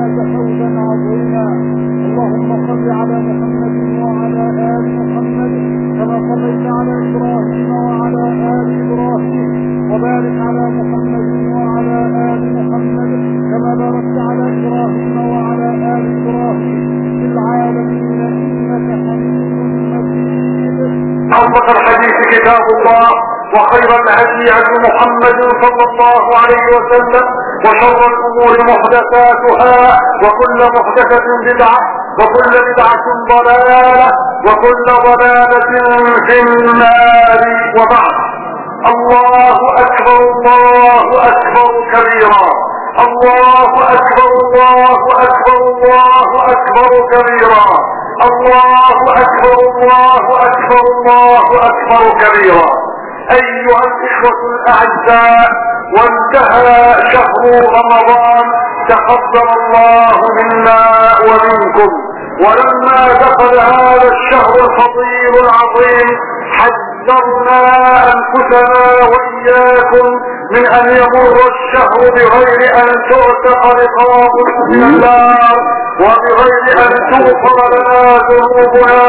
فاز فوزا عظيما. اللهم صل على محمد وعلى آل محمد كما صليت على إبراهيم وعلى آل إبراهيم، وبارك على محمد وعلى آل محمد كما باركت على إبراهيم وعلى آل إبراهيم في العالمين إنك حميد مجيد. أصدق الحديث كتاب الله، وخير الهدي هدي محمد صلى الله عليه وسلم، وشر الأمور محدثاتها، وكل محدثة بدعة، وكل بدعة ضلالة، وكل ضلالة في النار. وبعد، الله أكبر الله أكبر كبيرا، الله أكبر الله أكبر الله أكبر كبيرا، الله أكبر الله أكبر الله أكبر كبيرا. أيها الإخوة الأعزاء، وانتهى شهر رمضان، تقبل الله منا ومنكم. ولما دخل هذا الشهر الفضيل العظيم حذرنا أنفسنا وإياكم من أن يمر الشهر بغير أن تعتق رقاب من النار، وبغير أن تغفر لنا ذنوبنا.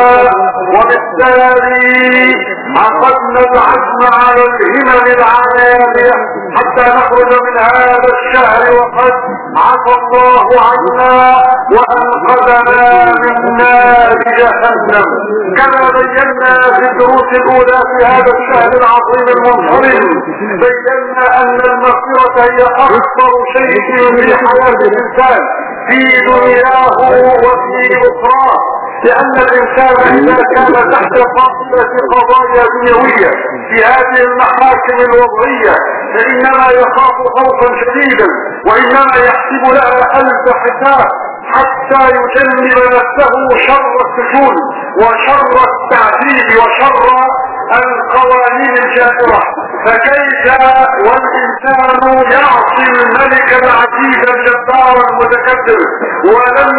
وبالتالي عقدنا العزم على الهمم العالية حتى نخرج من هذا الشهر وقد عفى الله عنا وأنقذنا من نار جهنم. كما بينا في الدروس الأولى في هذا الشهر العظيم المنصرم، بينا أن المغفرة هي أكثر شيء في حياة الإنسان في دنياه وفي أخراه، لأن الإنسان إذا كان تحت فاصلة قضايا دنيوية في هذه المحاكم الوضعية فإنما يخاف خوفا شديدا، وإنما يحسب لها ألف حساب حتى يجنب نفسه شر السجون وشر التعذيب وشر القوانين الجائرة. فكيف والإنسان يعصي الملك العزيز الجبار المتكبر ولم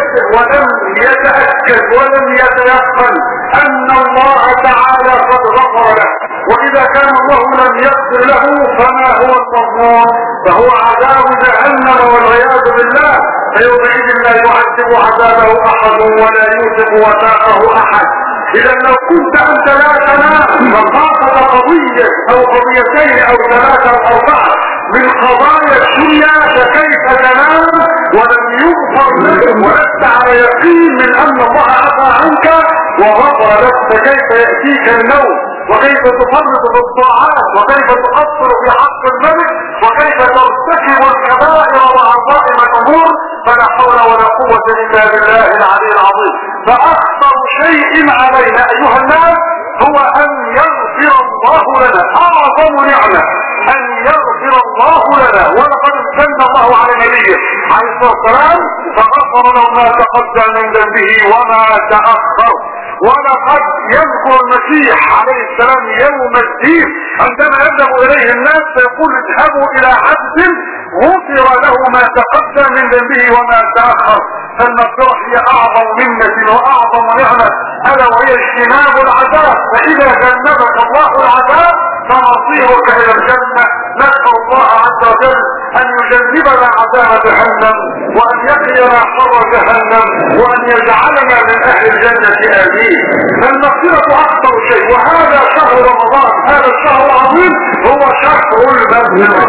يتأكد ولم يتيقن أن الله تعالى قد غفر له؟ وإذا كان الله لم يغفر له فما هو المضمون؟ فهو عذاب جهنم والعياذ بالله، فيومئذ لا يعذب عذابه أحد ولا يوثق وثاقه أحد. إذا لو كنت أنت لا تنام وقاطب قضية أو قضيتين أو ثلاثة أو أربعة من قضايا الدنيا، فكيف تنام ولم يغفر لك ولست على يقين من أن الله عفى عنك وغفر لك؟ فكيف يأتيك النوم؟ وكيف تفرط في الطاعات؟ وكيف تقصر في حق الملك؟ وكيف ترتكب الكبائر وعظائم الأمور؟ فلا حول ولا قوة إلا بالله العلي العظيم. فأخطر شيء علينا أيها الناس هو أن يغفر الله لنا. أعظم نعمة أن يغفر الله لنا، ولقد امتن الله على نبيه عليه الصلاة والسلام فغفر له ما تقدم من ذنبه وما تأخر. ولقد يذكر المسيح عليه السلام يوم الدين عندما يذهب إليه الناس فيقول اذهبوا إلى عبد غفر له ما تقدم من ذنبه وما تأخر. فالمغفرة هي أعظم منة وأعظم نعمة، ألا وهي اجتناب العذاب. فإذا جنبك الله العذاب فمصيرك إلى الجنة. نسأل الله عز وجل أن يجنبنا عذاب جهنم، وأن يقينا شر جهنم، وأن يجعلنا من أهل الجنة آمين. فالمغفرة أكثر شيء، وهذا شهر رمضان، هذا الشهر العظيم هو شهر المغفرة.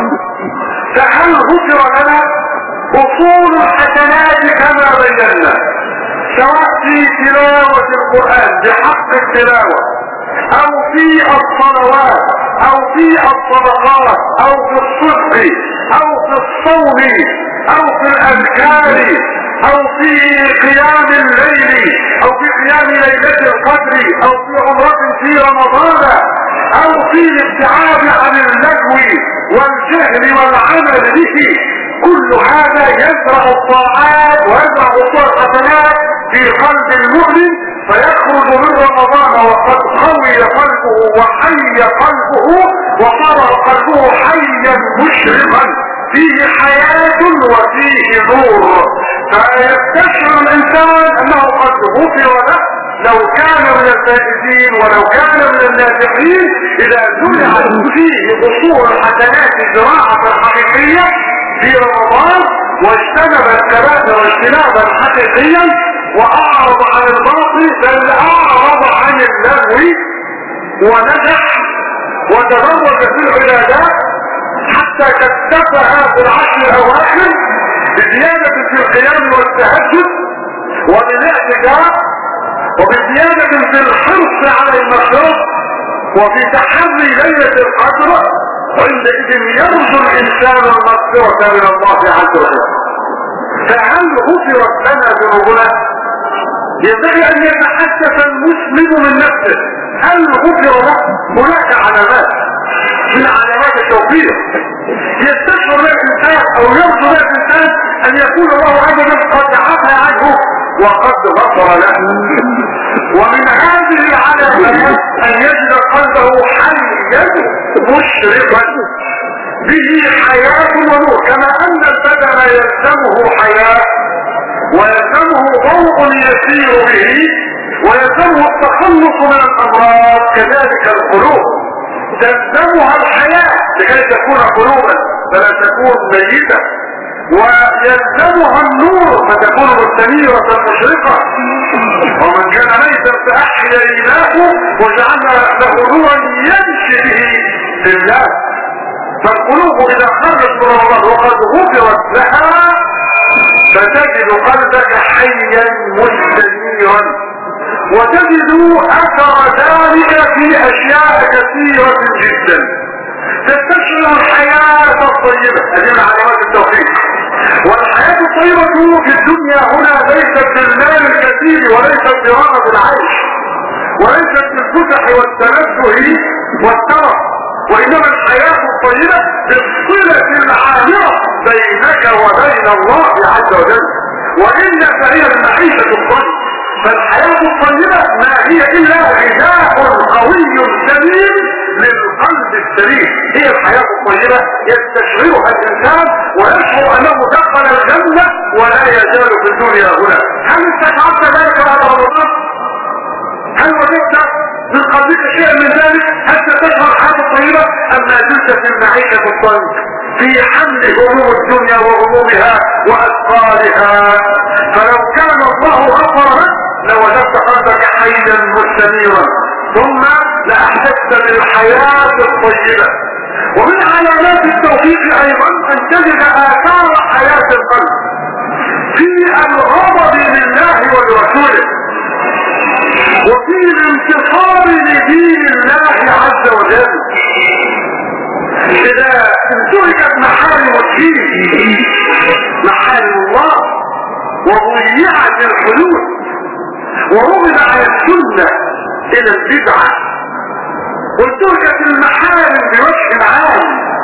فهل غفر لنا؟ أصول الحسنات كما بينا، سواء في تلاوة القرآن بحق التلاوة، أو في الصلوات، أو في الصدقات، أو في الصدق، أو في الصوم، أو في الأذكار، أو في قيام الليل، أو في قيام ليلة القدر، أو في عمرة في رمضان، أو في الابتعاد عن اللغو والجهل والعمل به. كل هذا يزرع الطاعات ويزرع الحسنات في قلب المؤمن، فيخرج من رمضان وقد قوي قلبه وحي قلبه وصار قلبه حيا مشرقا فيه حياة وفيه نور. فيستشعر الإنسان أنه قد غفر له لو كان من الفائزين ولو كان من الناجحين إذا زرعت فيه أصول الحسنات الزراعة الحقيقية في رمضان. واجتنب الكبائر اجتنابا حقيقيا واعرض عن الباطل بل اعرض عن اللغو ونجح وتدرج في العبادات حتى كثفها في العشر الاواخر بزيادة في القيام والتهجد وبالاعتكاف وبزيادة في الحرص على المغفرة وفي تحري ليلة القدر. عندئذ يرجو الانسان المغفرة من الله عز وجل. فهل غفرت لنا ذنوبنا؟ ينبغي ان يتحدث المسلم من نفسه هل غفر له؟ هناك علامات من علامات التوفيق يستشعر له الانسان او يرجو له الانسان ان يكون الله عز وجل قد عفى عنه وقد غفر له. ومن هذه العلامات ان يجد قلبه حيا مشرقا به حياة ونور، كما ان البدن يلزمه حياة ويلزمه ضوء يسير به ويلزمه التخلص من الامراض، كذلك القلوب تلزمها الحياة لكي تكون قلوبا فلا تكون ميتة، ويلزمها النور فتكون مستنيرة مشرقة. ومن كان ميتا فأحييناه وجعلنا له نورا يمشي به في الله. فالقلوب إذا خرجت من الله وقد غفرت لها فتجد قلبك حيا مستنيرا، وتجد أثر ذلك في أشياء كثيرة جدا. تستشعر الحياة الطيبة، هذه من علامات التوفيق. والحياة الطيبة في الدنيا هنا ليست بالمال الكثير وليست برغبة العيش وليست بالفتح والتنزه والترف، وإنما الحياة الطيبة بالصلة العامرة بينك وبين الله عز وجل، وإلا فهي المعيشة الطيبة. فالحياة الطيبة ما هي إلا غذاء قوي سليم للقلب السليم. هي الحياة الطيبة يستشعرها الإنسان ويشعر أنه دخل الجنة ولا يزال في الدنيا هنا. هل استشعرت ذلك بعد رمضان؟ هل وجدت من قلبك شيء من ذلك؟ هل ستشعر الحياة الطيبة أم ما زلت في المعيشة الطيبة في حمل هموم الدنيا وهمومها وأثقالها؟ فلو كان الله غفر لك لوجدت قلبك حيا مستنيرا، ثم لأحسست بالحياة الطيبة. ومن علامات التوفيق أيضا أن تجد آثار حياة القلب في الغضب لله ولرسوله وفي الانتصار لدين الله عز وجل. إذا انتهكت محارم الدين محارم الله وضيعت الحدود ورغب عن السنة الى البدعة وانتهكت المحارم بوجه عام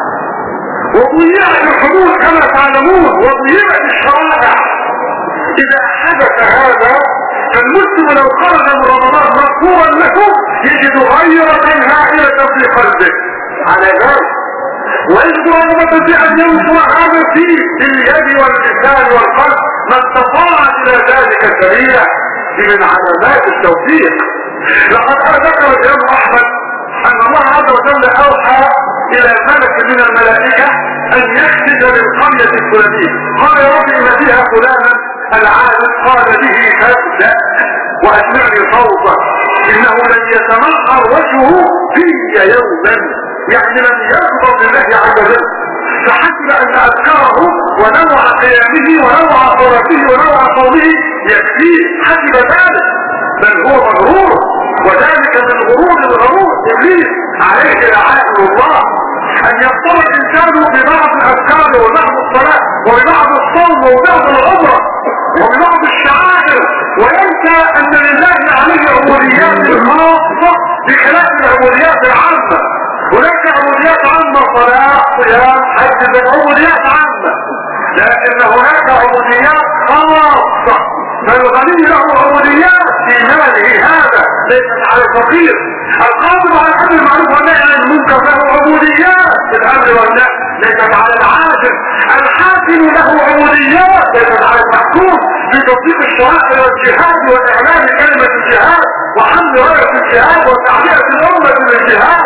وضيعت الحدود كما تعلمون وضيعت الشرائع، اذا حدث هذا فالمسلم لو خرج من رمضان مغفورا له يجد غيرة هائلة في قلبه على ذلك، ويجد رغبة في ان ينصر هذا فيه باليد واللسان والقلب ما استطاع الى ذلك سبيلا. من علامات التوفيق. لقد ذكر الامام احمد ان الله عز وجل اوحى الى ملك من الملائكة ان يخرج للقرية الفلانية، قال يا رب ان فيها فلانا العالم، قال به فابدأ واسمعني صوتا انه لن يتمخر وجهه في يوما، يعني لم يغضب لله عز وجل. فحسب ان اذكره ونوع قيامه ونوع صورته ونوع قوله يكفيه، حسب ذلك بل هو مغرور، وذلك من غرور الغرور ابليس عليه لعنة الله. ان يضطر الانسان ببعض الاذكار وبعض الصلاة وببعض الصوم وبعض العمرة وببعض الشعائر وينسى ان لله عليه عبوديات خاصة بخلاف العبوديات العامة. هناك عبوديات عامة صلاة صيام حج عبوديات عامة، لكن هناك عبوديات خاصة. فالغني له عبوديات في ماله هذا ليست على الفقير. القادر على الامر بالمعروف والنهي عن المنكر له عبوديات في الامر والنهي ليست على العاجز. الحاكم له عبوديات ليست على المحكوم في تطبيق الشرائع والجهاد واعلان كلمة الجهاد وحمل راية الجهاد وتعبئة الامة بالجهاد.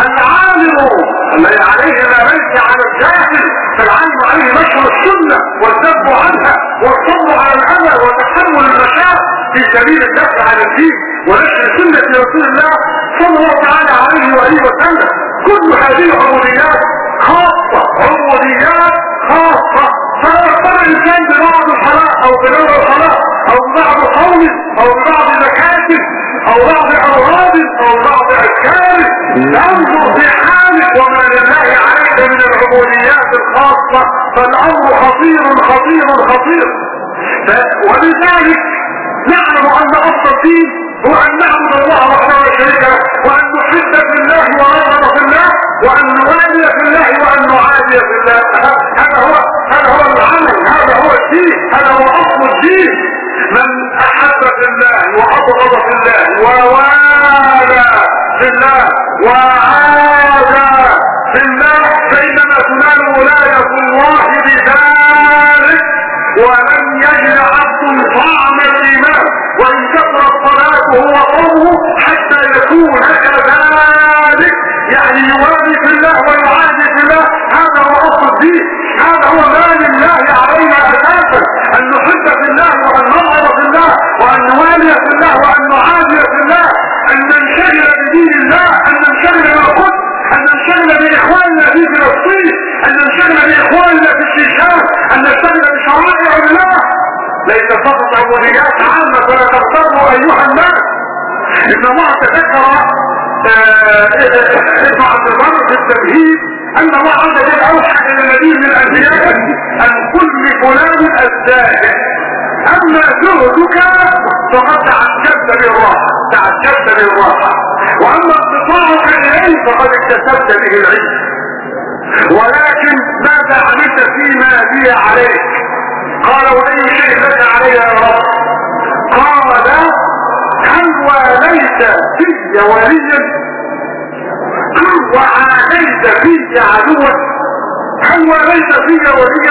العالم الذي عليه ما ليس على الجاهل، فالعالم عليه نشر السنة سبيل الدفع عن الدين ونشر سنة رسول الله صلى الله تعالى عليه وآله وسلم. كل هذه العبوديات خاصة، عبوديات خاصة. فيختار الإنسان ببعض الصلاة أو بنوع الصلاة أو ببعض قول أو ببعض زكاة أو بعض أوراد أو بعض أذكار، انظر في حالك وما لله عليك من العبوديات الخاصة، فالأمر خطير خطير خطير. ولذلك نعلم أن أصل الدين هو أن نعبد الله وحده لا شريك له، وأن نحب في الله ونرغب في الله، وأن نوالي في الله وأن نعادي في الله. هذا هو العمل، هذا هو الدين، هذا هو أصل الدين. من أحب في الله وأبغض في الله ووالى في الله وعادى في الله فإنما تنال ولاية الله بذلك. ولن يجد عبد طعم الإيمان وإن كثرت صلاته وصومه حتى يكون كذلك، يعني يوالي في الله ويعادي في الله. هذا هو أصل الدين، هذا هو ما لله علينا أساسا، أن نحب في الله وأن نرغب في الله وأن نوالي في الله وأن نعادي في الله، أن ننشغل بدين الله، أن ننشغل بالقدس، أن ننشغل بإخواننا في فلسطين، أن ننشغل بإخواننا في الشيشان، أن ننشغل بشرائع الله. ليس فقط عبوديات عامة فلا تغتروا أيها الناس. إن الله تذكر ابن عبد البر في التمهيد أن الله عز وجل أوحى إلى النبي من الأنبياء أن كل فلان الزاهد، أما زهدك فقد تعجبت بالراحة، وأما انقطاعك إليه فقد اكتسبت به العلم. ولكن ماذا عملت فيما لي عليك؟ قال وأي شيء لك علي يا رب؟ قال هل واليت في وليا وعاديت في عدوا؟ هل واليت في وليا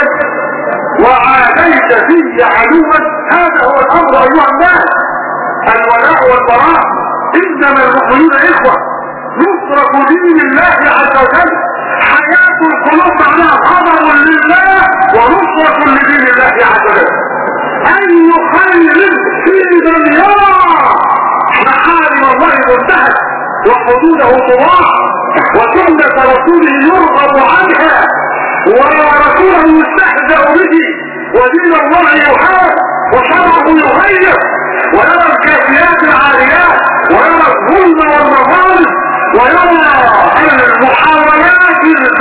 وعاديت في عدوا؟ هذا هو الأمر أيها الناس. الولاء والبراء، إنما المؤمنون إخوة، نصرة دين الله عز وجل، حياة القلوب معناها خبر لله ونصرة لدين الله عز وجل. أي خير في دنياه محارم الله منتهك وحدوده طواع، وسنة رسوله يرغب عنها، ورسوله يستهزأ به، ودين الله يحارب وشرعه يغير، ويرى الكافيات العاليات، ويرى الظلم والمظالم، ويرى المحاولات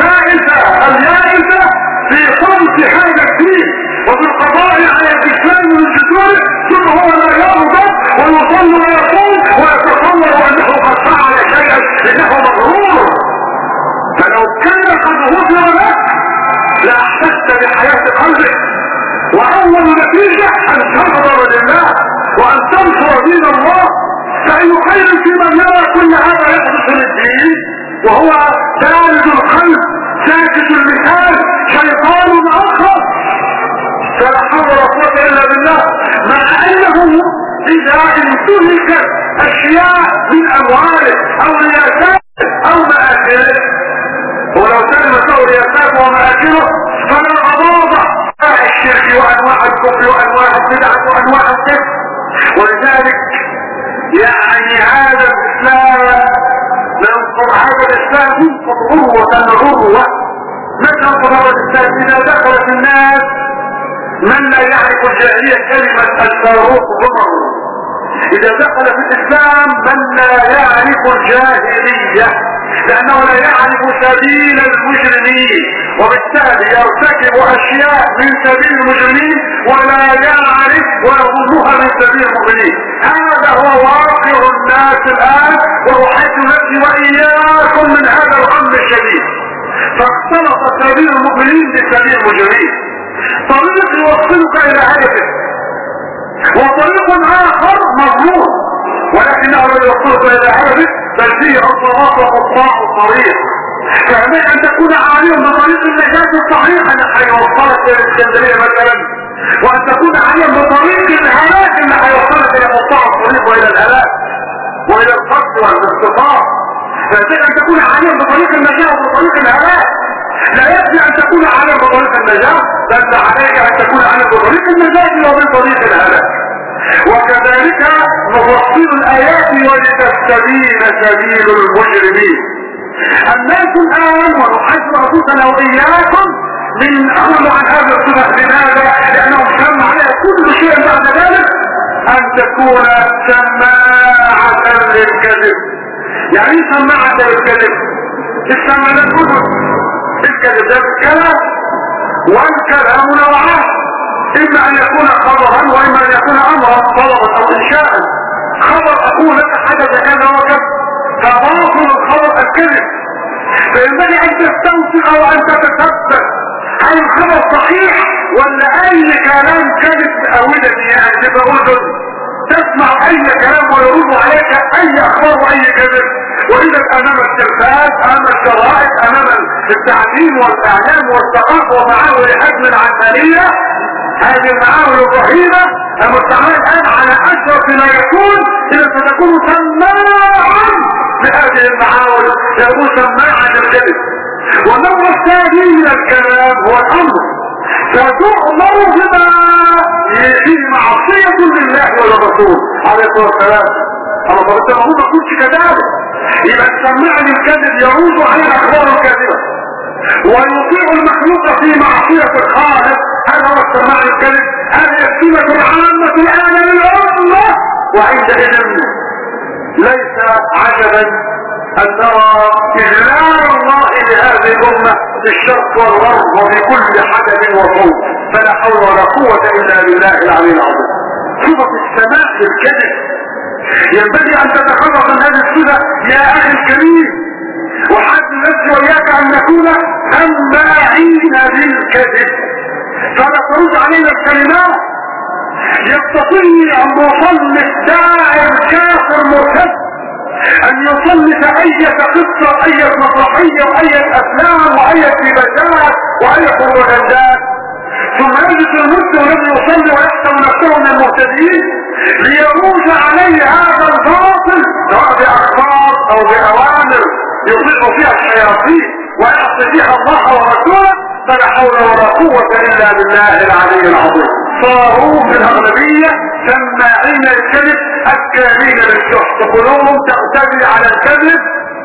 اليائسة في صمت هذا الدين وفي القضاء على الإسلام من جذوره، ثم هو لا يرضى ويصل ويصوم ويتصور أنه قد فعل شيئا إنه مغرور. فلو كان قد غفر لك لأحسست بحياة قلبك، وأول نتيجة أن تغفر لله وأن تنصر دين الله. فأي خير في من يرى كل هذا يحدث للدين وهو بارد القلب ساكت اللسان شيطان آخر؟ فلا حول ولا قوة إلا بالله. مع أنه إذا انتهكت أشياء من أمواله أو رياسات أو مآكله، ولو سلمت له رياساته ومآكله فلا أضاضع الشرك وأنواع الكفر وأنواع البدعة وأنواع الكفر. ولذلك يعني هذا الإسلام هذا الإسلام ينقض غروة. متى ينقض هذا الإسلام؟ إذا دخل في الناس من لا يعرف الجاهلية كلمة الفاروق عمر. إذا دخل في الإسلام من لا يعرف الجاهلية لأنه لا يعرف سبيل المجرمين، وبالتالي يرتكب أشياء من سبيل المجرمين ولا يعرف ويظنها من سبيل المؤمنين. هذا هو واقع الناس الآن، وأحيط نفسي وإياكم من هذا الأمر الشديد. فاختلط سبيل المؤمنين بسبيل المجرمين. طريق يوصلك إلى هدفك وطريق آخر مضمون، ولكنه لا يوصلك إلى هدفك بل فيه عصرات وقطاع الطريق. فهمي أن تكون عاليا بطريق النجاة الصحيحة اللي هيوصلك إلى الإسكندرية مثلا، وأن تكون عاليا بطريق الهلاك اللي هيوصلك إلى قطاع الطريق وإلى الهلاك وإلى القتل والاختطاف. فهمي أن تكون عاليا بطريق النجاة وبطريق الهلاك. لا يكفي أن تكون عاليا بطريق النجاة، بل عليك أن تكون عاليا بطريق النجاة وبطريق الهلاك. وكذلك نفصل الآيات ولتستبين سبيل المجرمين. الناس الآن ونحذر أنفسنا وإياكم من أمر عن هذا الصدق. لماذا؟ لأنهم شم على كل شيء بعد ذلك أن تكون سماعة للكذب. يعني سماعة للكذب؟ السماعة للكذب. الكذب ده الكلام، والكلام نوعان، إما أن يكون خبرا وإما أن يكون أمرا طلبا أو إنشاء. خبر أقول لك حدث كذا وكذا، فباطل الخبر الكذب. فينبغي أن تستنصر وأن تتثبت هل الخبر صحيح ولا أي كلام كذب أولدي، يعني تبقى أذن تسمع أي كلام ويرد عليك أي أخبار وأي كذب. وإذا أمام التلفاز، أمام الجرائد، أمام التعليم والإعلام والثقافة ومعاول حجم العلمانية، هذه المعاول الرهيبة المستعملة الآن على أشرف ما يكون، إذا ستكون سماعا لهذه المعاول، يكون سماعا للكذب. والنوع الثاني من الكلام هو الأمر، فتؤمر بما فيه معصية لله وللرسول عليه الصلاة والسلام. أما فقلت المفروض ما تكونش كذلك، يبقى السماع للكذب يعود على الأخبار الكاذبة، ويطيع المخلوق في معصية الخالق. هذا هو السماع للكذب. هذه السمة العامة الآن للأمة، وعندئذ ليس عجبا أن نرى إذلال الله لهذه الأمة في الشرق والغرب وفي كل حدب وصوت. فلا حول ولا قوة إلا بالله العلي العظيم. صفة السماع للكذب ينبغي أن تتخلص من هذه الصفة يا أخي الكريم، وحد نفسي وإياك أن نكون سماعين للكذب. فلا ترد علينا الكلمات. يستطيع المصنف الداعي الكافر مرتد أن يصنف أي قصة، أي مسرحية، وأي أفلام، وأي ديباجات، وأي بروباغندات، ثم يجد المسلم الذي يصلي ويحسب نفسه من المهتدين ليروج عليه هذا الباطل، سواء بأخبار أو بأوامر يطلق فيها الشياطين ويعصي فيها الله ورسوله. فلا حول ولا قوة إلا بالله العلي العظيم. صاروا في الأغلبية سماعين للكذب أكالين للشحت، قلوبهم تغتدي على الكذب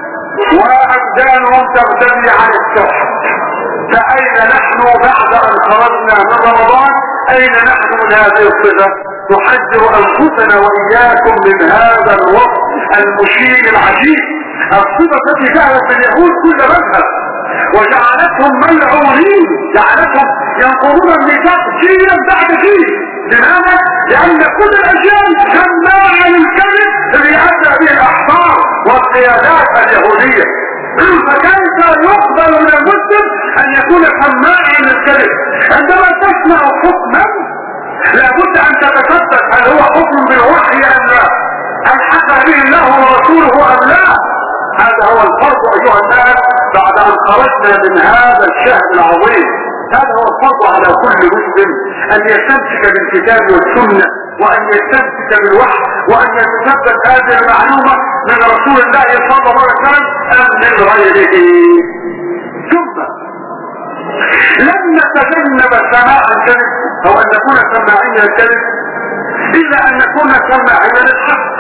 وأبدانهم تغتدي على الشحت. فأين نحن بعد أن خرجنا من رمضان؟ أين نحن من هذه الصفة؟ نحذر أنفسنا وإياكم من هذا الوقت المشين العجيب، الصفة التي جعلت اليهود كل مذهب وجعلتهم ملعونين، جعلتهم ينقضون الميثاق جيلا بعد جيل. لماذا؟ لأن كل الأجيال سماعة للكذب الذي أتى به الأحبار والقيادات اليهودية. فكيف يقبل من المسلم أن يكون سماعا للكذب؟ عندما تسمع حكما لابد أن تتثبت هل هو حكم بالوحي أم لا، هل حكى به الله ورسوله أم لا. هذا هو الفرض أيها الناس بعد أن خرجنا من هذا الشهر العظيم. هذا هو الفرض على كل مسلم، أن يستمسك بالكتاب والسنة، وأن يستمسك بالوحي، وأن يتثبت هذه المعلومة من رسول الله صلى الله عليه وسلم أم من غيره. ثم لن نتجنب سماع الكذب أو أن نكون سماعين للكذب إلا أن نكون سماعين للحق.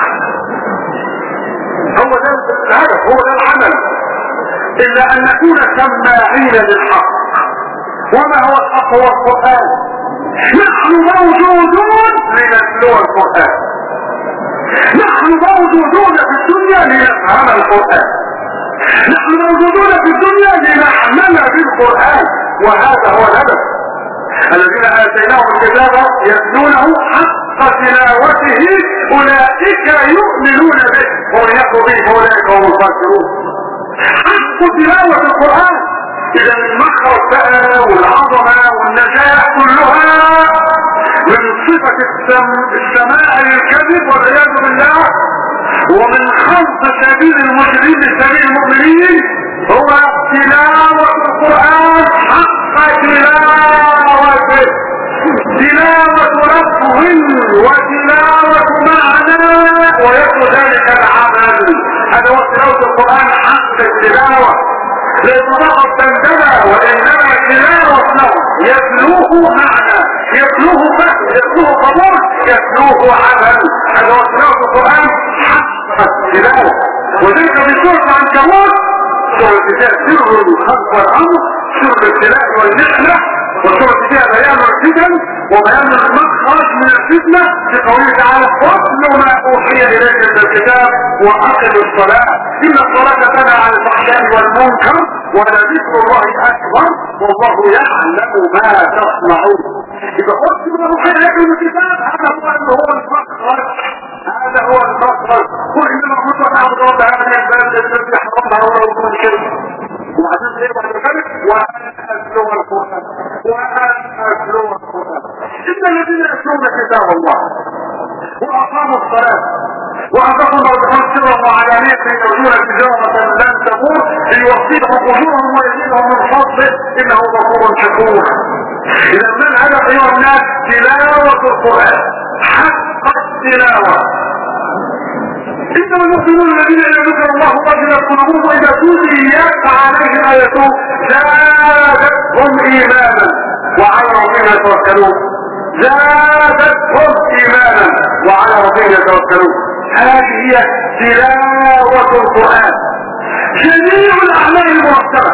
هو ده الهدف، هو ده العمل. إلا أن نكون سماعين للحق. وما هو الحق؟ هو القرآن. نحن موجودون لنتلو القرآن، نحن موجودون في الدنيا لنفهم القرآن، نحن موجودون في الدنيا لنعمل بالقرآن. وهذا هو الهدف. الذين آتيناهم الكتاب يتلونه حق تلاوته أولئك يؤمنون به ومن يكفر به فأولئك هم الخاسرون. حق تلاوة القرآن. إذا المخرج بقى والعظمة والنجاح كلها من صفة السماع للكذب والعياذ بالله، ومن خلط سبيل المجرمين لسبيل المؤمنين، هو تلاوة القرآن حق تلاوته، تلاوة لفظ وتلاوة معنى ويكون ذلك العمل. هذا هو تلاوة القرآن حق التلاوة، لأنه فقط دندنة، وإنما تلاوة له يتلوه معنى، يتلوه فهم، يتلوه قبول يتلوه عمل. هذا هو تلاوة القرآن حق التلاوة. وذلك في سورة العنكبوت سورة فيها سر الخلق والأمر، سر الابتلاء والنعمة، وسورة فيها بيان الفتن وبيان المخرج من الفتنة في قوله تعالى واتل ما أوحي إليك من الكتاب وأقم الصلاة إن الصلاة تنهى عن الفحشاء والمنكر ولذكر الله أكبر والله يعلم ما تصنعون. إذا قلت ما أوحي إليك من الكتاب هذا هو المخرج، هذا هو المخرج. قل إنما كنت أعبد رب هذه البلد الذي حرمها ولا يكون شرك. وعشان ايه بعد ذلك وانا اتلو القرآن وانا اتلو القرآن. ان الذين يتلون كتاب الله واقاموا الصلاة وانفقوا مرضهم سرا وعلانية يرجون تجارة لن تبور ليوفيهم اجورهم ويزيدهم من فضله انه غفور شكور. اذا من الهدف ايها الناس تلاوة القرآن حق التلاوة. انما المؤمنون الذين اذا ذكر الله وجلت قلوبهم واذا تليت عليهم ايته زادتهم ايمانا وعلى ربهم يتوكلون. زادتهم ايمانا وعلى ربهم يتوكلون. هذه هي تلاوة القرآن. جميع الاعمال المرتبة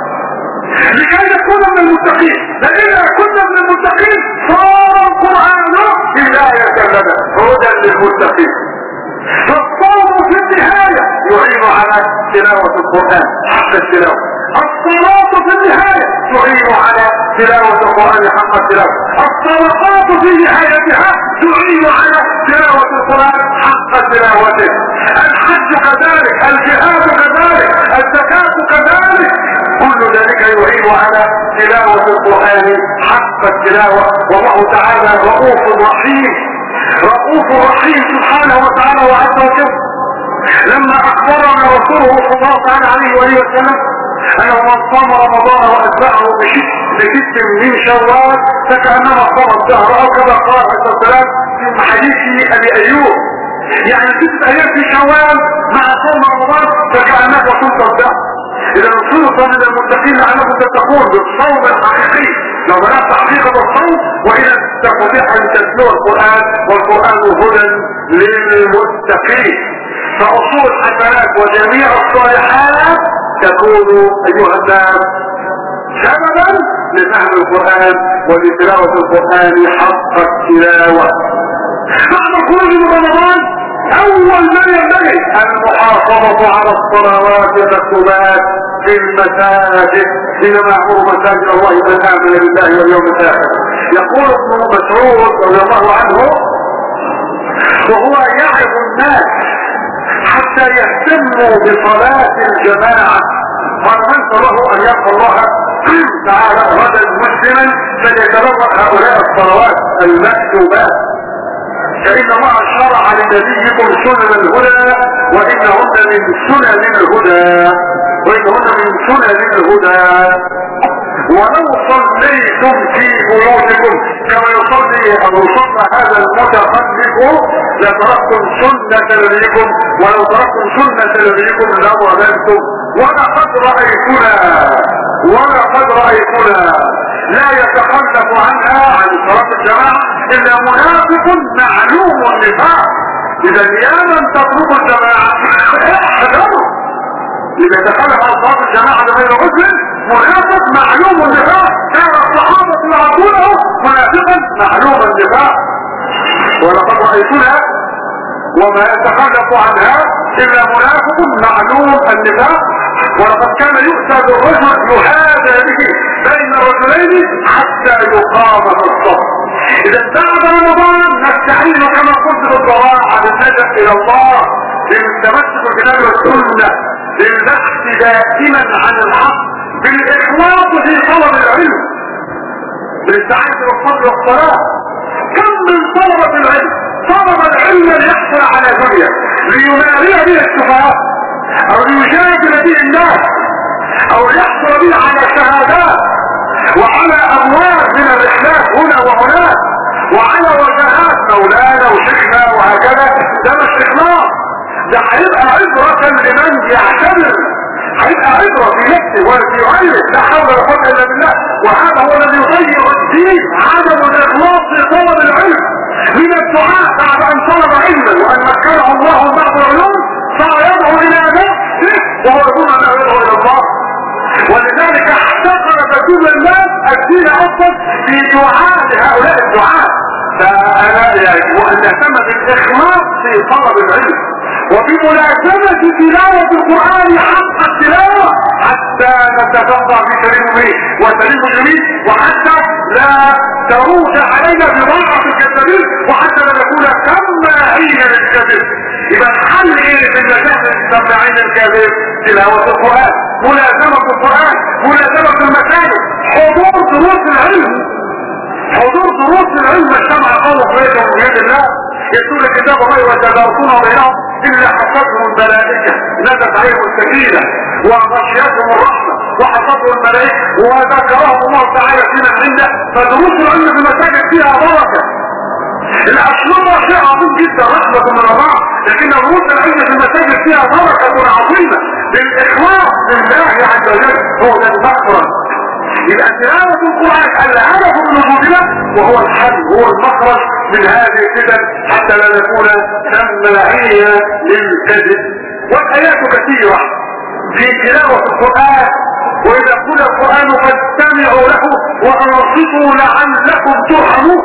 لكي نكون من المتقين، فإذا كنا من المتقين صار القرآن هداية لنا هدى للمتقين. فالصوم في النهاية يعين على تلاوة القرآن حق التلاوة. الصلاة في النهاية تعين على تلاوة القرآن حق التلاوة. الصدقات في نهايتها تعين على تلاوة القرآن حق تلاوته. الحج كذلك، الجهاد كذلك، الزكاة كذلك، كل ذلك يعين على تلاوة القرآن حق التلاوة. والله تعالى رؤوف رحيم، رؤوف رحيم سبحانه وتعالى وعز وجل. لما اخبرنا رسوله صلى الله تعالى عليه وآله وسلم انه من صام رمضان واتبعه بست من شوال فكانما صام الدهر او كما قال عليه السلام في حديث ابي ايوب، يعني 6 ايام في شوال مع صوم رمضان فكانك صمت الدهر. اذا الخلطه من المتقين لعلكم تتقون بالصوم الحقيقي لو بلغت حقيقة الصوم، وإذا تستطيع أن تتلو القرآن والقرآن هدى للمتقين. فأصول الحسنات وجميع الصالحات تكون أيها الناس سببا لفهم القرآن ولتلاوة القرآن حق التلاوة. بعد الخروج من رمضان أول ما ينبغي المحافظة على الصلوات المكتوبات في المساجد، حينما يأمر مساجد الله من آمن بالله واليوم الآخر. يقول ابن مسعود رضي الله عنه وهو يعظ الناس حتى يهتموا بصلاة الجماعة، قال من سره أن يلقى الله تعالى غدا مسلما فليتبرأ هؤلاء الصلوات المكتوبات، فإن الله شرع لنبيكم سنن الهدى وإنهن من سنن الهدى ولو صليتم في بيوتكم كما يصلي أو يصلى هذا المتخلف لتركتم سنة نبيكم، ولو تركتم سنة نبيكم لضللتم. ولقد رأيتنا لا يتخلف عنها عن صلاة الجماعة إلا منافق معلوم النفاق. إذا يا من تطلب الجماعة احذروا، إذا يتخلف عن صلاة الجماعة بغير مسلم منافق معلوم النفاق. كان الصحابة يعطونه منافقا معلوم النفاق. ولقد رأيتنا وما يتخلف عنها إلا منافق معلوم النفاق. ولقد كان يؤتى بالرجل يهادى به بين رجلين حتى يقام في الصف. إذا بعد رمضان نستعين كما قلت بالضراعة بالنجاة إلى الله، بالتمسك بالكتاب والسنة، بالبحث دائما عن الحق، بالإخلاص في طلب العلم، بالاستعانة بالصبر والصلاة. كم من طلبة العلم طلب العلم ليحصل على دنيا ليماري به السفهاء او ليجادل به الناس او يحصل به على شهادات وعلى اموال من الرحلات هنا وهناك وعلى وجهات مولانا وشيخنا وهكذا. ده مش اخلاص، ده هيبقى عبرة لمن يعتبر، هيبقى عبرة في نفسه وفي غيره. لا حول ولا قوة الا بالله. وهذا هو الذي يغير الدين، عدم الاخلاص في طلب العلم. في طلب العلم وبملازمة تلاوة القرآن حق التلاوة حتى نتفقه بكلمه وسليم جميل، وحتى لا تروج علينا بضاعة الكذابين، وحتى لا نكون سماعين للكذب. يبقى الحل ايه في النجاح للسماعين للكذب؟ تلاوة القرآن، ملازمة القرآن، ملازمة المساجد، حضور دروس العلم. حضور دروس العلم اجتمع قوم بينهم بيد الله يتلون كتاب الله ويتدارسونه بينهم الا حفتهم الملائكه نزلت عليهم السكينه وغشيتهم الرحمه وحفتهم الملائكه وذكرهم الله تعالى فيما عنده. فدروس العلم في المساجد فيها بركه. الاشرطه شيء عظيم جدا رحمه من الله، لكن دروس العلم في المساجد فيها بركه عظيمه بالاخلاص لله عز وجل. هو ده المخرج. يبقى تلاوة القرآن الهدف من وجودنا وهو الحل، هو المخرج من هذه الفتن حتى لا نكون سماعين للكذب. والآيات كثيرة في تلاوة القرآن، وإذا قل القرآن فاستمعوا له وأنصتوا لعلكم ترحمون.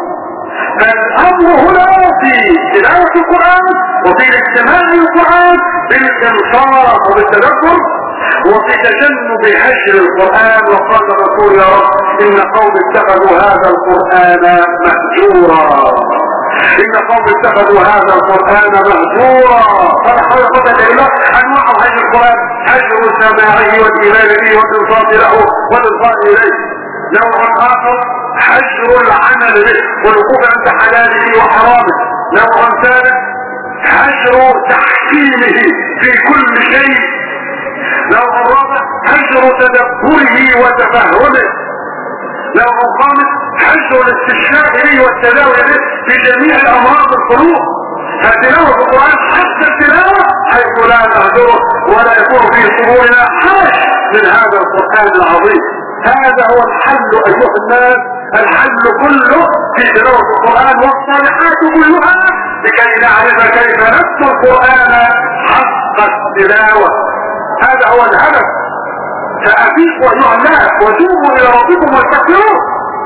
فالأمر هنا في تلاوة القرآن وفي الاستماع للقرآن بالإنصات وبالتدبر وفي تجنب هجر القرآن. وقال الرسول يا رب إن قوم اتخذوا هذا القرآن مهجورا، إن قوم اتخذوا هذا القرآن مهجورا. قال حول قدر الله أنواع هجر القرآن: هجر سماعه والإيمان به والإنصات له والإنصات إليه. نوع آخر هجر العمل به والوقوف عند حلاله وحرامه. نوع ثالث هجر تحكيمه في كل شيء. نوع رابع هجر تدبره وتفهمه. نوع خامس هجر الاستشفاء به والتداوي به في جميع الامراض القلوب. فتلاوة القرآن حتى التلاوة حيث لا نهجره ولا يكون في صدورنا حاش من هذا القرآن العظيم. هذا هو الحل ايها الناس، الحل كله في تلاوة القرآن والصالحات كلها لكي نعرف كيف نتلو القرآن حق التلاوة. هذا هو الهدف. فأفيقوا أيها الناس وتوبوا إلى ربكم واستغفروه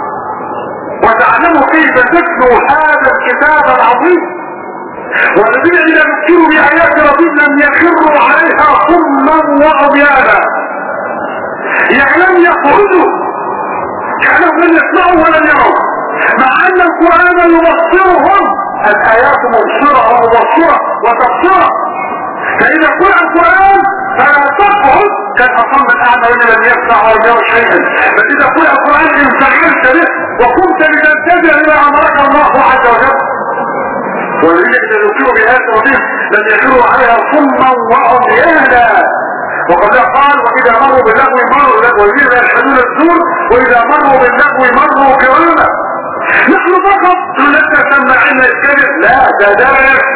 وتعلموا كيف تتلوا هذا الكتاب العظيم. والذين إذا ذكروا بآيات ربهم لم يخروا عليها صما وعميانا، يعني لم يخرجوا كانوا لم يسمعوا ولم يروا، مع أن القرآن يبصرهم. الآيات مبصرة ومبصرة وتبصرة. فإذا قرأ القرآن فلا تقعد كالأصم الأعمى والذي لم يسمع ولم يرى شيئا، بل إذا قرأ القرآن انشغلت به وقمت لتتبع إلى أمرك الله عز وجل. والذين إذا ذكروا بآيات ربهم لم يخروا عليها صما وعميانا. وقد قال وإذا مروا باللغو مروا والذين لا يشهدون الزور وإذا مروا باللغو مروا كراما. نحن فقط لسنا سماعين الكذب، لا ده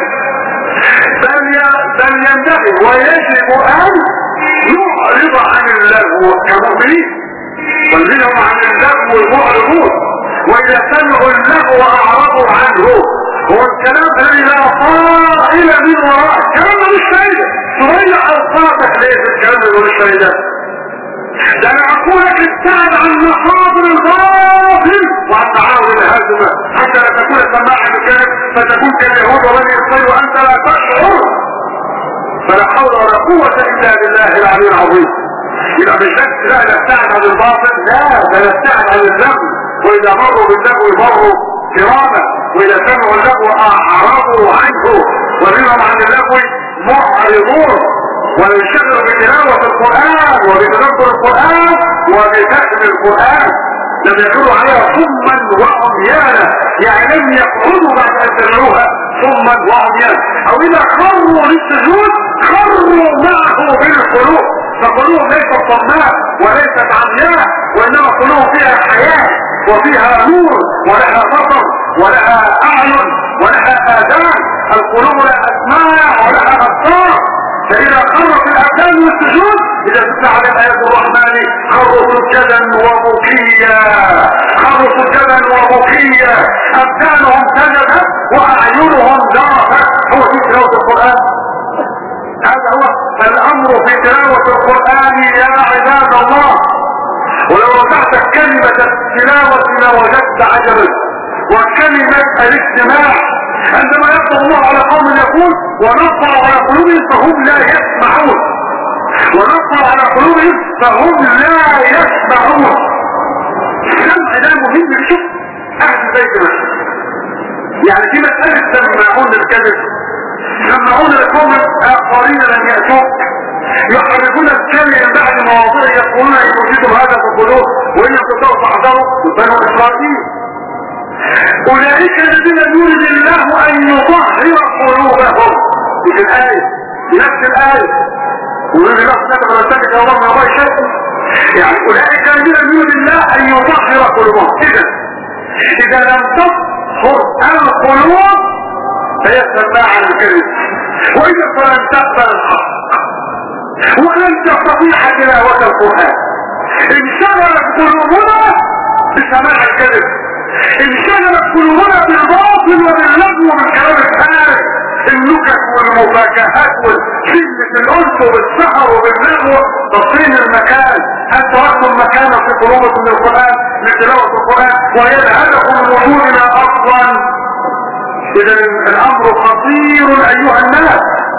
بل ينبغي ويجب أن يعرض عن اللغو كمؤمنين، والذين هم عن اللغو معرضون، وإذا سمعوا اللغو أعرضوا عنه. هو الكلام الذي لا طائل من وراء الكلام مش فايدة. تضيع أوقاتك ليه في الكلام اللي مش فايدة؟ ده أنا أقول لك ابتعد عن مصادر الباطل وعن تعاون الهزمة حتى لا تكون سماعا بالكلام فتكون كاليهود وبني إسرائيل وأنت لا تشعر. فلا حول ولا قوة إلا بالله العلي العظيم. يبقى مش بس لا نبتعد عن الباطل، لا ده نبتعد عن اللغو. وإذا مروا باللغو مروا كراما، وإذا سمعوا اللغو أعرضوا عنه، ومنهم عن اللغو معرضون. وننشغل بتلاوة القرآن وبتدبر القرآن وبفهم القرآن. لم يكونوا عليها صما وعميانا، يعني لم يقعدوا بعد أن سمعوها صما وعميانا. أو إذا خروا للسجود خروا معه بالقلوب، فقلوب ليست صماء وليست عمياء، وإنما قلوب فيها حياة وفيها نور ولها بصر ولها أعين ولها آذان. القلوب لها أسماع ولها أبصار. فإذا خرت الأبدان والسجود إذا تتلى على آيات الرحمن خروا سجدا وبكيا، خروا سجدا وبكيا، أبدانهم سجدت وأعينهم ذرفت. هو في تلاوة القرآن. هذا هو الأمر في تلاوة القرآن يا عباد الله. ولو وضعت كلمة التلاوة لوجدت عجبا. وكلمة الاجتماع عندما يقول الله على قوم يقول ونطبع على قلوبهم فهم لا يسمعون، ونطبع على قلوبهم فهم لا يسمعون. السمع ده مهم لشوف اهل البيت. يعني في مسألة سمعون الكذب، سمعون لقوم آخرين لم يأتوك، يحرفون الكلمة بعد مواضيع يقولون ان يوجدوا هذا في القلوب وان يستطيعوا فاحذروا بنو اسرائيل. اولئك الذين يريد الله ان يطهر قلوبهم. في الآية، في نفس الآية يريد الله سبحانه وتعالى الله ما هو شيء. يعني اولئك الذين يريد الله ان يطهر قلوبهم. اذا لم تطهر القلوب فهي سماعة للكذب، واذا فلن تقبل الحق ولن تستطيع تلاوة القرآن. انشغلت قلوبنا بسماع الكذب، انشغلت قلوبنا بالباطل وباللغو وبالكلام الفارغ، النكت والمفاكهات وشدة الأنس وبالسهر وباللغو. تصين المكان، هل تركتم مكانا في قلوبكم للقرآن لتلاوة القرآن ويذهبكم وجودنا أصلا؟ إذا الأمر خطير أيها الناس.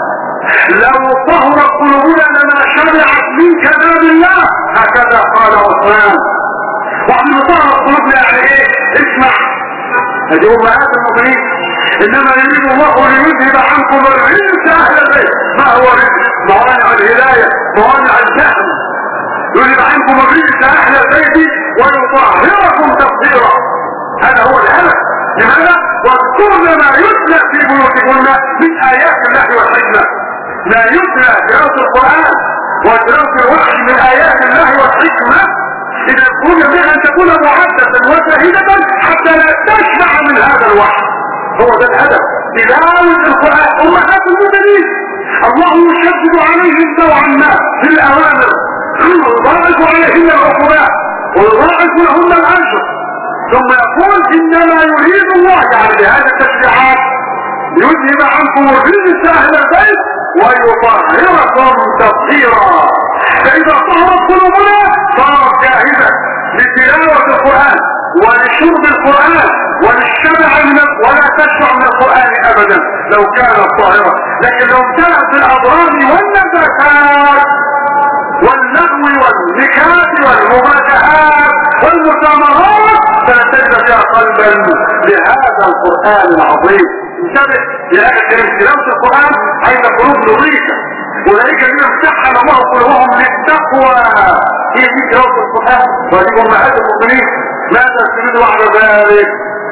لو طهرت قلوبنا لما شرعت من كلام الله، هكذا قال عثمان. وعن طهرت قلوبنا يعني ايه؟ اسمع، هذه امهات المؤمنين. انما يريد الله ليذهب عنكم الرجس اهل البيت. ما هو الرجس؟ موانع الهدايه، موانع الفهم. يذهب عنكم الرجس اهل البيت ويطهركم تطهيرا. هذا هو الهدف. لماذا؟ واذكرن ما يتلى في بيوتكن من ايات الله والحكمه. ما يتلى تلاوة القرآن وتلاوة الوحي من آيات الله والحكمة. إذا الخروج بها أن تكون محدثا وشاهدة حتى لا تشبع من هذا الوحي. هو ده الهدف، تلاوة القرآن. أمهات المؤمنين الله يشدد عليهم نوعا ما في الأوامر، ويضاعف عليهن العقوبات ويضاعف لهن الأجر، ثم يقول إنما يريد الله يعني بهذه التشريعات يذهب عنكم الرجس أهل البيت ويطهركم تطهيرا. فإذا طهرت قلوبنا صارت جاهزة لتلاوة القرآن ولشرب القرآن وللشبع ولا تشبع من القرآن أبدا لو كانت طاهرة. لكن لو امتلأت بالأضرار والنزكات واللغو والنكات والمواجهات والمسامرات فلن تجد فيها قلبا لهذا القرآن العظيم. انتبه لهذا الكلام، تلاوة القرآن عايز قلوب نظيفة. اولئك الذين امتحن الله قلوبهم للتقوى. هي دي تلاوة القرآن وهذه امهات المؤمنين. ماذا تريد بعد ذلك؟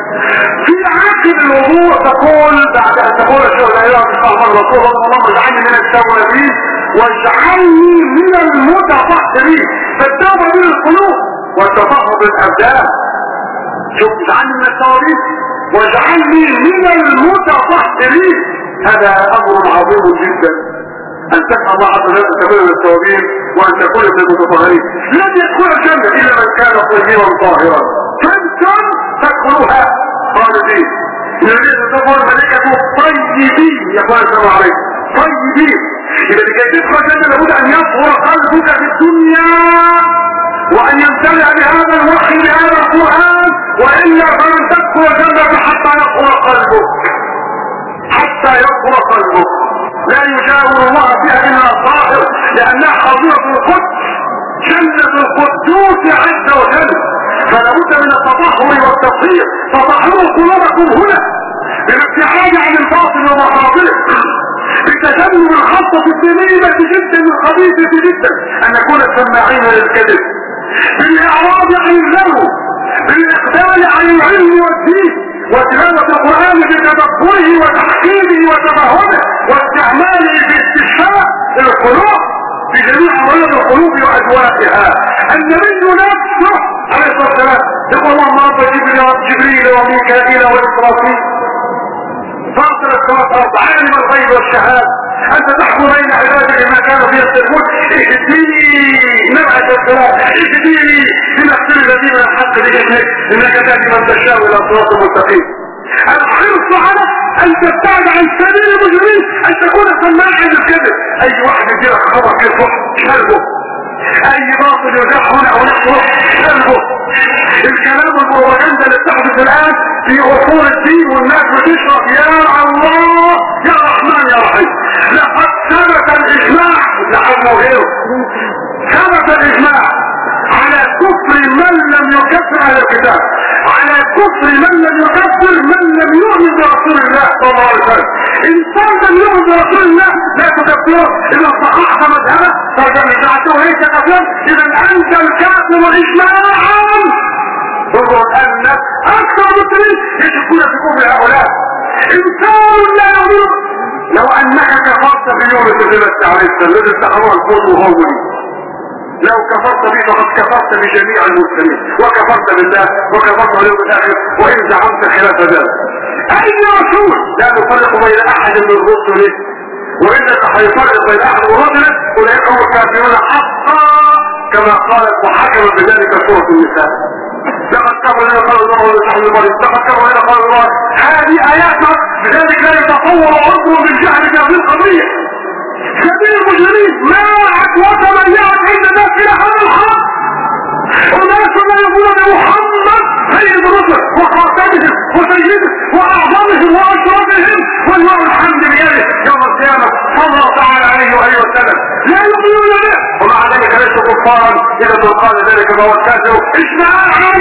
في عاقب الوضوء تقول بعد ان تقول الشيخ الاله بصحبه الرسول اللهم اجعلني من التوابين واجعلني من المتطهرين. فالتوبه من القلوب والتطهر بالابدان. شوف، اجعلني من التوابين واجعلني من المتطهرين. هذا امر عظيم جدا، ان تسأل الله عز وجل تكون من التوابين وان تكون من المتطهرين. لن يدخل الجنة الا من كان طيبا طاهرا. كنتم تدخلوها خالدين. الذين تدخل الملائكة طيبين يقول السلام عليكم طيبين. اذا لكي تدخل الجنة لابد ان يطهر قلبك في الدنيا وان يمتلئ بهذا الوحي بهذا القرآن، والا فلن تدخل الجنة حتى يطهر قلبك، حتى يطهر قلبك. لا يجاور الله فيها الا طاهر، لانها حاضرة القدس، جنة القدوس عز وجل. فلا بد من التطهر والتطهير. تطهروا قلوبكم هنا بالابتعاد عن الباطل ومخاطره، بتجنب الخطة الدميمة جدا الخبيثة جدا ان نكون سماعين للكذب، بالاعراض عن اللغو، بالاقبال عن العلم والدين، وتلاوة القرآن بتدبره وتحكيمه وتفهمه واستعماله باستشفاء القلوب بجميع امراض القلوب وادوائها. النبي نفسه عليه الصلاه والسلام يقول اللهم رب جبريل وميكائيل واسرافيل فاطر السماوات والارض عالم الغيب والشهاده انت تحكم بين عبادك ما كانوا فيه يختلفون اهدني نبعث الصراط اهدني لنغفر الذين من الحق باذنك انك تهدي من تشاء الى صراط مستقيم. الحرص على ان تبتعد عن سبيل المجرمين، ان تكون سماعا للكذب. اي واحد يدير خبر يصح قلبه، اي باطل يزاح هنا او نحوه قلبه. الكلام والبروباجندا اللي بتحدث الان في اصول الدين والناس بتشرب يا الله يا رحمن يا رحيم. انسان لم يؤمن برسول الله لا تكفره. اذا صححت مذهبه فرجعته ليس كفرا. اذا انت الكافر اجماعا. انظر ان اكثر المسلمين يشكون في كفر هؤلاء. انسان لا يؤمن. لو انك كفرت بيونس بن متى عليه السلام الذي استحروا الفوز وهو لو كفرت به فقد كفرت بجميع المسلمين وكفرت بالله وكفرت باليوم الاخر وان زعمت خلاف ذلك. اي رسول لا نفرق بين احد من رسله وانك حيفرق بين احد من رسله اولئك هم الكافرون حقا كما قالت وحكم بذلك سوره النساء. لقد كفر لنا قال الله ونحن المريض لقد كفر لنا قال الله. هذه ايات بذلك لا يتصور عضو بالجهل في هذه القضيه. سبيل المجرمين ما عدوة من يعد عند الناس الى هذا الحق. وناس لا يقولون محمد سيد الرسل وخاتمهم وسيدهم واعظمهم واشرفهم والله الحمد لله يوم القيامه صلى الله تعالى عليه واله وسلم لا يؤمنون به ومع ذلك ليسوا كفارا. اذا من قال ذلك فهو الكافر اجماعا.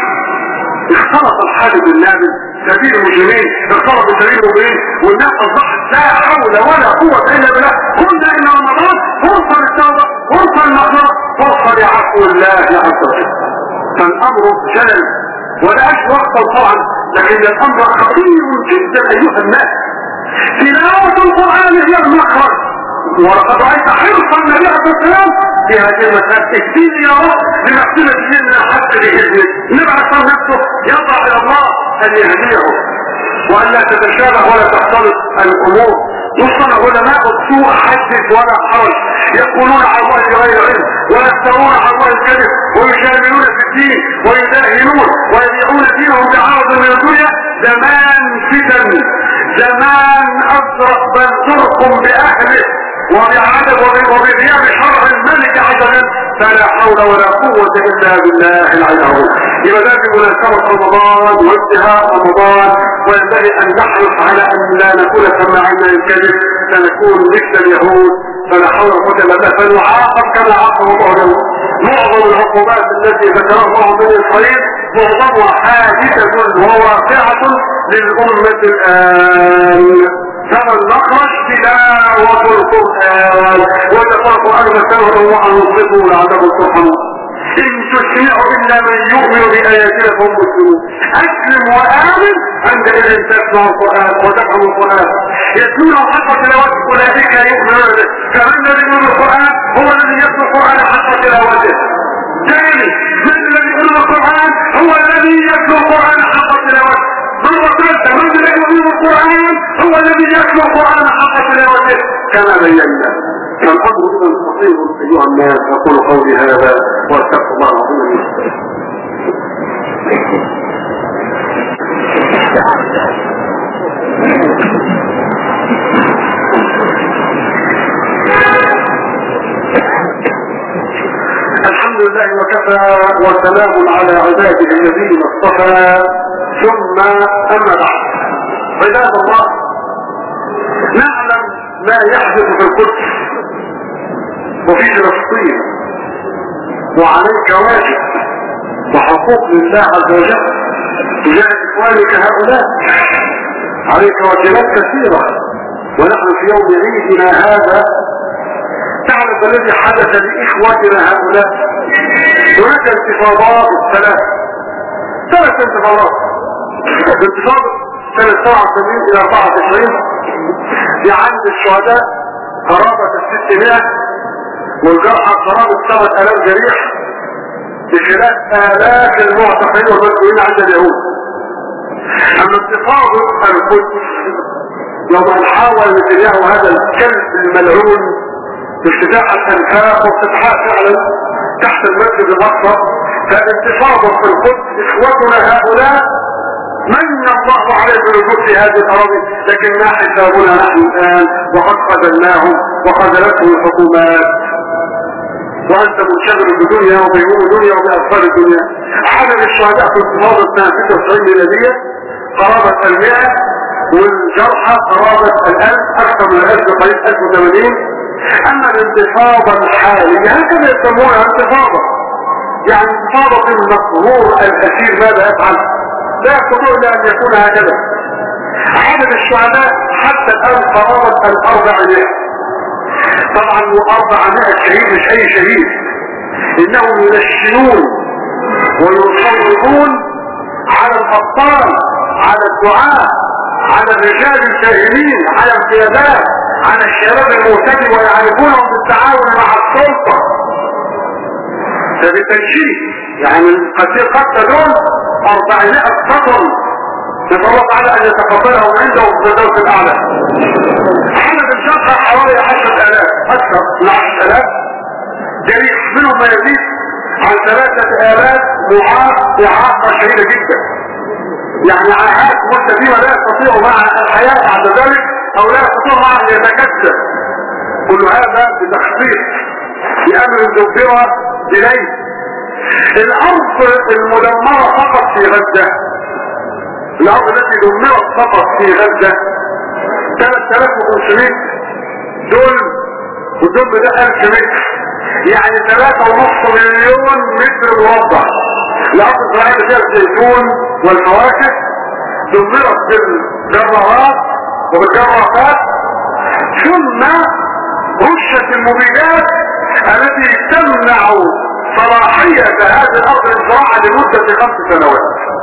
اختلط الحال بالنابل سبيل المجرمين اختلط بسبيل المجرمين والناس اصبحت لا حول ولا قوه الا بالله. قلنا ان رمضان فرصه للتوبه فرصه للمغفره فرصه لعفو الله عز وجل. فالامر جلل ولا اشبه وقتا طبعا لكن الامر خطير جدا ايها الناس. تلاوه القران هي المخرج. ولقد رايت حرص النبي عليه السلام في هذه المسألة. اكتب يا رب لنفسنا من الحق بإذنه. نبعث نفسه يضع إلى الله أن يهديه وأن لا تتشابه ولا تختلط الأمور. وصل علماء السوء حدث ولا حرج يقولون على الله بغير علم ويفترون على الله الكذب ويشاملون في الدين ويداهنون ويبيعون دينهم بعرض من الدنيا. زمان فتن زمان أزرق بل تركم بأهله وبعدم وبغياب شرع الملك عز وجل. فلا حول ولا قوة إلا بالله العلي العظيم. يبقى ده بمناسبة رمضان وانتهاء رمضان وينبغي أن نحرص على أن لا نكون سماعين للكذب سنكون مثل اليهود. فلا حول ولا قوة إلا بالله. فنعاقب كما عاقب الله له. معظم العقوبات التي ذكرها الله من إسرائيل معظمها حادثة وواقعة للأمة الآن. كما المخرج تلاوة القرآن وتقرأ القرآن مساوة الله عن نصفه لعلكم ترحمون. إن تسمعوا إلا من يؤمن بآياتنا فهم مسلمون. أسلم وآمن عندئذ تسمع القرآن وتفهم القرآن. يتلون حق تلاوته أولئك يؤمنون به. كمان الذي يؤمن القرآن هو الذي يتلو القرآن حق تلاوته. ثاني من الذي يؤمن القرآن هو الذي يتلو القرآن حق تلاوته. مرة ثالثة من الذي يؤمن القرآن هو الذي يتلو القرآن حق تلاوته كما بينا. فالأمر إذن خطير أيها الناس. أقول قولي هذا وأستغفر الله العظيم. الحمد لله وكفى وسلام على عباده الذين اصطفى ثم أما بعد. عباد الله نعلم ما يحدث في القدس وفي فلسطين وعليك واجب وحقوق لله عز وجل تجاه إخوانك هؤلاء. عليك واجبات كثيرة ونحن في يوم عيدنا هذا تعرف الذي حدث لإخواتنا هؤلاء. هناك انتفاضات ثلاث انتفاضات. انتفاضة سنة 87 إلى 94 في عند الشهداء قرابة 600 والجرحى قرابة 7000 جريح بخلاف آلاف المعتقلين والمسؤولين عند اليهود. أما انتفاضة القدس يوم أن حاول نتنياهو هذا الكلب الملعون بافتتاح الأنفاق وافتتحها فعلا تحت المسجد الأقصى. فانتفاضة في القدس إخوتنا هؤلاء من الله عليه بالوجود في هذه الأراضي. لكن ما حسابنا نحن الآن وقد خذلناهم وخذلتهم الحكومات وأنت منشغل بدنيا وبيوم دنيا وبأطفال الدنيا. عدد الشهداء في انتفاضة سنة 96 ميلادية قرابة 100 والجرحى قرابة 1000 أكثر من 1000 بقريب 1080. أما الانتفاضة الحالية هكذا يسمونها انتفاضة يعني انتفاضة المقهور الأسير ماذا يفعل؟ لا يستطيع إلا أن يكون هكذا. عدد الشهداء حتى الآن قرابة 400. طبعا و400 شهيد مش أي شهيد، إنهم ينشنون ويصوبون على الأبطال، على الدعاء، على الرجال الجاهلين، على القيادات، على الشباب المهتدي، ويعرفونهم بالتعاون مع السلطة. فبالتنشيد يعني قد دول 400 سطر، نسأل الله تعالى أن يتقبلهم عنده في الفردوس الأعلى. عدد الشقة حوالي 10,000، أكثر من 10,000، جريح منهم ما يزيد عن 3,000 إعاقة شديدة جدا، يعني عاهات مستديمة لا يستطيع مع الحياة بعد ذلك، أو لا يستطيع معه أن يتكسر. كل هذا بتخطيط بأمر دبر إليه. الأرض المدمرة فقط في غزة، الأرض التي دمرت فقط في غزة 3,500 دول، والدم ده 1000 متر، يعني 3.5 مليون متر مربع. الأرض الزراعية فيها الزيتون والفواكه دمرت بالجرارات وبالجرافات، ثم رشت المبيدات التي تمنع صلاحية هذه الأرض للزراعة لمدة 5 سنوات.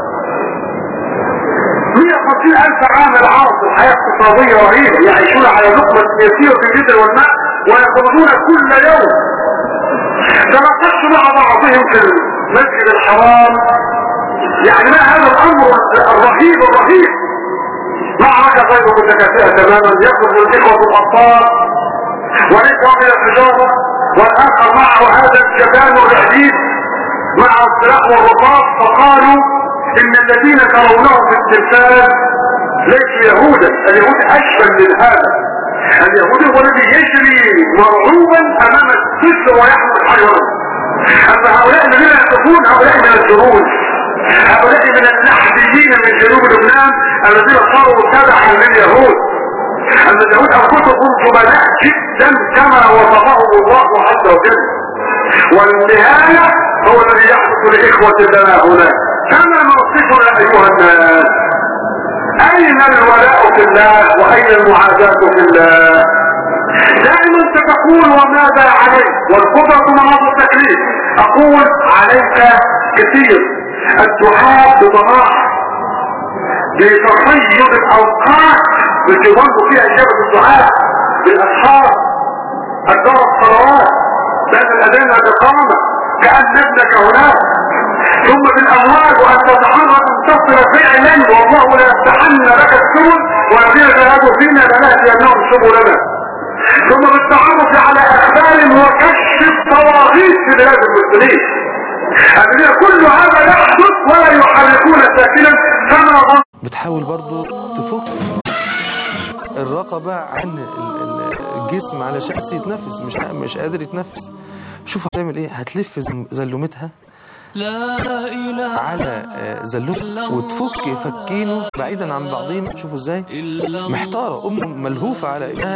150,000 عامل عرض الحياة اقتصادية رهيبة، يعيشون على لقمة يسيرة في الجدر والماء، ويخرجون كل يوم. تناقشت مع بعضهم في المسجد الحرام، يعني ما هذا الأمر الرهيب الرهيب، معركة غير متكافئة تماما، يخرج الإخوة الأبطال وليس من الحجارة، والآخر معه هذا الجبان الرهيب مع السلاح والرصاص. فقالوا إن الذين ترونهم في التمثال ليسوا يهودا، اليهود أشبه من هذا. اليهود هو الذي يجري مرعوبا أمام الطفل ويحمل حجرا، أما هؤلاء الذين يقفون هؤلاء من الجنود، هؤلاء من اللحديين من جنوب لبنان الذين صاروا تبعا لليهود. أن اليهود أنفسهم جبناء جدا كما وصفهم الله عز وجل، والنهاية هو الذي يحدث لإخوة لنا هناك. كما نوصفنا أيها الناس، أين الولاء في الله وأين المعاداة في الله؟ دائما تقول وماذا عليك، والقدرة مناط التكليف. أقول عليك كثير الدعاء بضراعة بتصيد الأوقات بتظل فيها إجابة الدعاء بالأسحار، الدار الصلوات بين الأذان والإقامة كأن ابنك هناك، ثم بالأموال وأن تتحرك تصل فعلا والله لا يفتحن لك السبل والذين جاهدوا فينا لنهدينهم سبلنا، ثم بالتعرف على أخبار وكشف الطواغيت في بلاد المسلمين الذين كل هذا يحدث ولا يحركون ساكنا كما بتحاول برضو تفك الرقبة عن الجسم علشان يتنفس، مش قادر يتنفس. شوف هتعمل ايه، هتلف زلومتها على زلومتها وتفك فكينه بعيدا عن بعضين. شوفوا ازاي محتارة، ملهوفة على